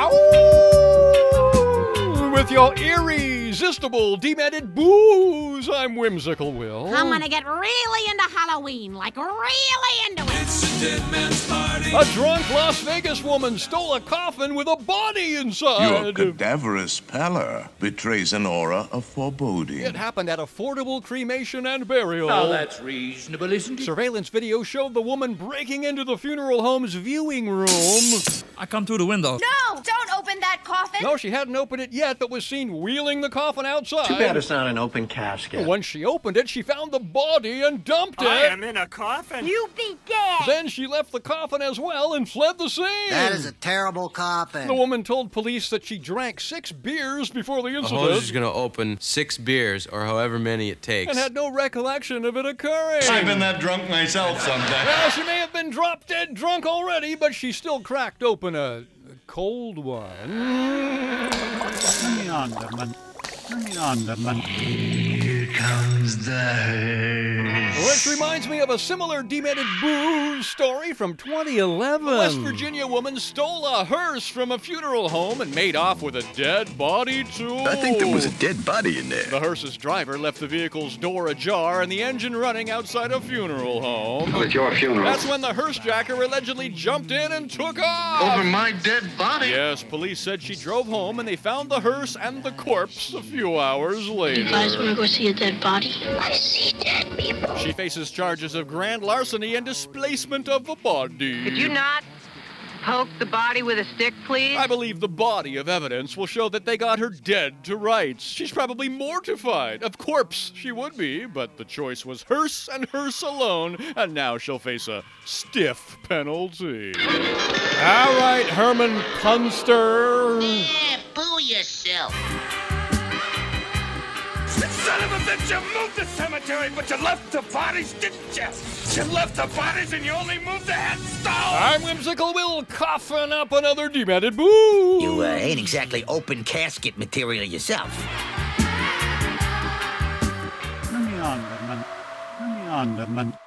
Ow! With your irresistible demented booze, I'm Whimsical Will. I'm gonna get really into Halloween, like really into it. It's a dead man's party. A drunk Las Vegas woman stole a coffin with a body inside. Your cadaverous pallor betrays an aura of foreboding. It happened at Affordable Cremation and Burial. Now that's reasonable, isn't it? Surveillance video showed the woman breaking into the funeral home's viewing room. I come through the window. No, don't open that coffin. No, she hadn't opened it yet, but was seen wheeling the coffin outside. Too bad it's not an open casket. Once she opened it, she found the body and dumped it. I am in a coffin. You be dead. Then she left the coffin as well and fled the scene. That is a terrible coffin. The woman told police that she drank 6 beers before the The incident. hose is going to open 6 beers or however many it takes. And had no recollection of it occurring. I've been that drunk myself someday. Well, she may have been drop dead drunk already, but she still cracked open a cold one. Here comes the hearse. Which reminds me of a similar demented booze story from 2011. A West Virginia woman stole a hearse from a funeral home and made off with a dead body, too. I think there was a dead body in there. The hearse's driver left the vehicle's door ajar and the engine running outside a funeral home. At your funeral. That's when the hearse jacker allegedly jumped in and took off. Over my dead body? Yes, police said she drove home and they found the hearse and the corpse a few hours later. You guys want to go see a dead body? I see dead people. She faces charges of grand larceny and displacement of the body. Could you not poke the body with a stick, please? I believe the body of evidence will show that they got her dead to rights. She's probably mortified. Of corpse she would be, but the choice was hearse and hearse alone, and now she'll face a stiff penalty. All right, Herman Punster. Yeah, boo yourself. Son of a bitch, you moved the cemetery, but you left the bodies, didn't you? You left the bodies and you only moved the headstone. I'm Whimsical Will, coughing up another demented boo. You ain't exactly open casket material yourself. Underman.